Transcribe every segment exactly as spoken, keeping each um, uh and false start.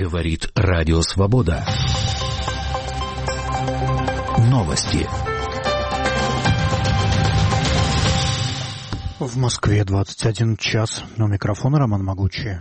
Говорит Радио Свобода. Новости. В Москве двадцать один час. У микрофона Роман Могучий.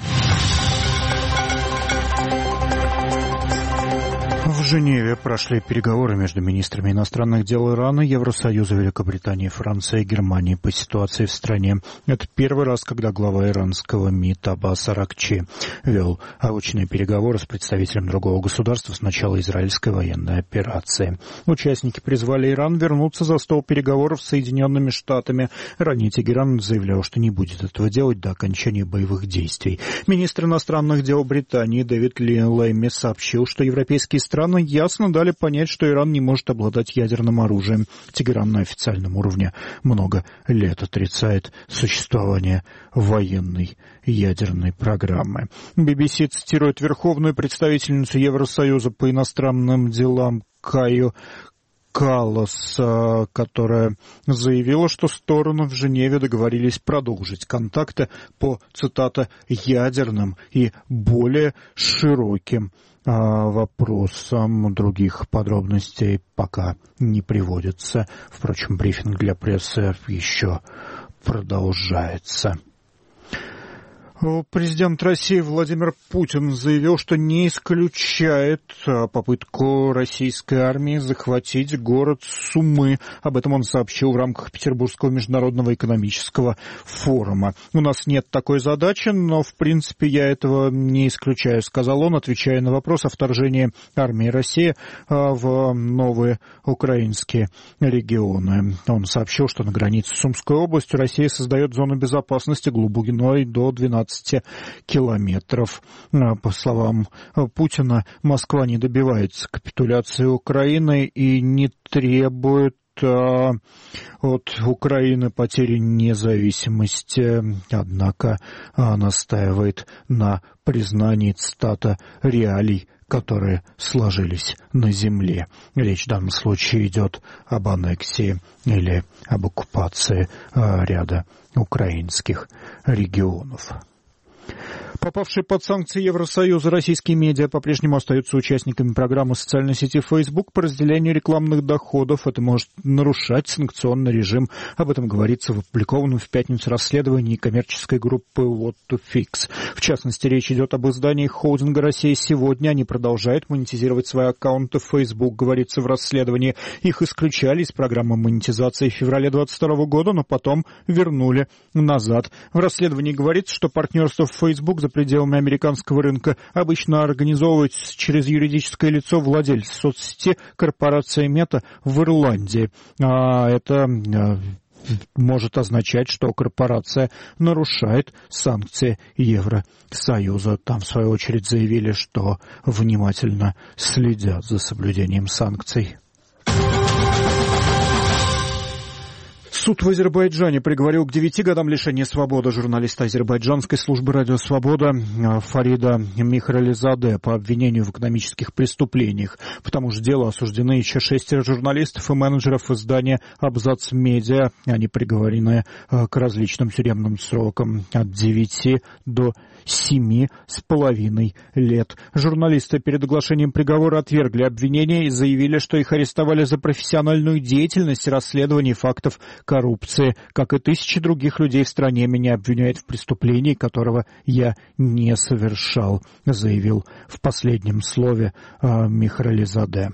В Женеве прошли переговоры между министрами иностранных дел Ирана, Евросоюза, Великобритании, Франции и Германии по ситуации в стране. Это первый раз, когда глава иранского МИД Аббас Аракчи вел очные переговоры с представителем другого государства с начала израильской военной операции. Участники призвали Иран вернуться за стол переговоров с Соединенными Штатами. Ранее Тегеран заявлял, что не будет этого делать до окончания боевых действий. Министр иностранных дел Британии Дэвид Лейми сообщил, что европейские страны ясно дали понять, что Иран не может обладать ядерным оружием. Тегеран на официальном уровне много лет отрицает существование военной ядерной программы. би би си цитирует верховную представительницу Евросоюза по иностранным делам Каю Каллас, которая заявила, что стороны в Женеве договорились продолжить контакты по, цитата, ядерным и более широким вопросам. Других подробностей пока не приводится. Впрочем, брифинг для прессы еще продолжается. Президент России Владимир Путин заявил, что не исключает попытку российской армии захватить город Сумы. Об этом он сообщил в рамках Петербургского международного экономического форума. «У нас нет такой задачи, но, в принципе, я этого не исключаю», — сказал он, отвечая на вопрос о вторжении армии России в новые украинские регионы. Он сообщил, что на границе с Сумской областью Россия создает зону безопасности глубиной до двенадцати километров. По словам Путина, Москва не добивается капитуляции Украины и не требует от Украины потери независимости, однако настаивает на признании, цитата, реалий, которые сложились на земле. Речь в данном случае идет об аннексии или об оккупации ряда украинских регионов. Попавшие под санкции Евросоюза российские медиа по-прежнему остаются участниками программы социальной сети Facebook по разделению рекламных доходов. Это может нарушать санкционный режим. Об этом говорится в опубликованном в пятницу расследовании коммерческой группы What to Fix. В частности, речь идет об издании холдинга «Россия сегодня». Они продолжают монетизировать свои аккаунты в Facebook, говорится в расследовании. Их исключали из программы монетизации в феврале двадцать второго года, но потом вернули назад. В расследовании говорится, что партнерство в Facebook за пределами американского рынка обычно организовывается через юридическое лицо владельца соцсети корпорация Мета в Ирландии. А это может означать, что корпорация нарушает санкции Евросоюза. Там, в свою очередь, заявили, что внимательно следят за соблюдением санкций. Суд в Азербайджане приговорил к девяти годам лишения свободы журналиста азербайджанской службы «Радио Свобода» Фарида Михрализаде по обвинению в экономических преступлениях. По тому же делу осуждены еще шестеро журналистов и менеджеров издания «Абзац Медиа». Они приговорены к различным тюремным срокам от девяти до семи с половиной лет. Журналисты перед оглашением приговора отвергли обвинения и заявили, что их арестовали за профессиональную деятельность и расследование фактов коррупции. Как и тысячи других людей в стране, меня обвиняют в преступлении, которого я не совершал, заявил в последнем слове Михрализаде.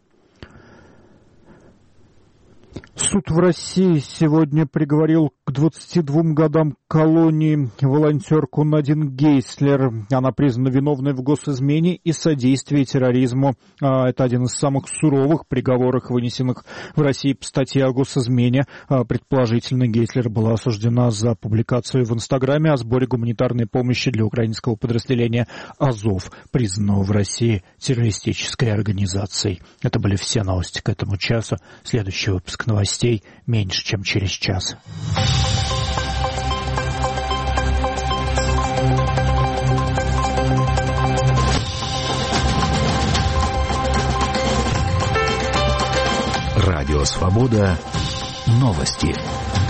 Суд в России сегодня приговорил к двадцати двум годам колонии волонтерку Надин Гейслер. Она признана виновной в госизмене и содействии терроризму. Это один из самых суровых приговоров, вынесенных в России по статье о госизмене. Предположительно, Гейслер была осуждена за публикацию в Инстаграме о сборе гуманитарной помощи для украинского подразделения «Азов», признанного в России террористической организацией. Это были все новости к этому часу. Следующий выпуск новостей меньше, чем через час. Радио Свобода. Новости.